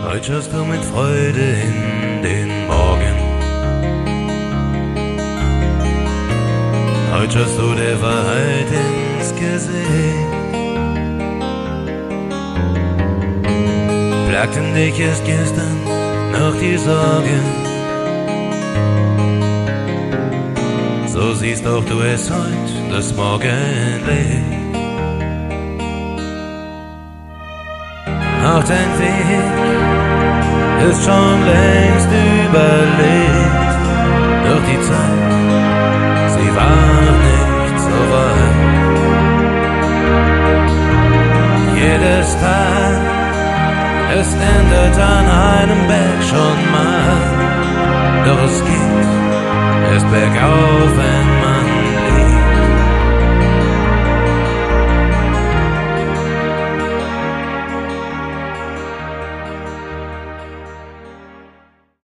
Heute schaust du mit Freude in den Morgen. Heute schaust du der Wahrheit ins Gesicht. Plagten dich erst gestern noch die Sorgen. So siehst auch du es heut, das Morgenlicht. Auch dein Weg ist schon längst überlegt. Doch die Zeit, sie war noch nicht so weit. Jedes Tal, es endet an einem Berg schon mal. Doch es geht erst bergauf einmal.